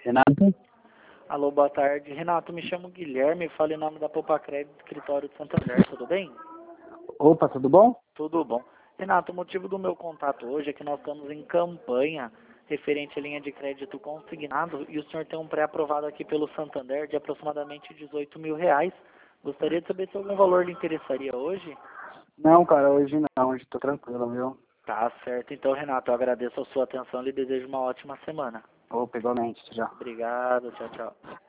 Renato? Alô, boa tarde. Renato, me chamo Guilherme, falo em nome da Poupa Crédito, escritório de Santander, tudo bem? Opa, tudo bom? Tudo bom. Renato, o motivo do meu contato hoje é que nós estamos em campanha referente à linha de crédito consignado e o senhor tem um pré-aprovado aqui pelo Santander de aproximadamente R$ 18.000. Gostaria de saber se algum valor lhe interessaria hoje? Não, cara, hoje não, hoje tô tranquilo, viu? Tá certo. Então, Renato, eu agradeço a sua atenção e lhe desejo uma ótima semana. Opa, igualmente, já. Obrigado, tchau, tchau.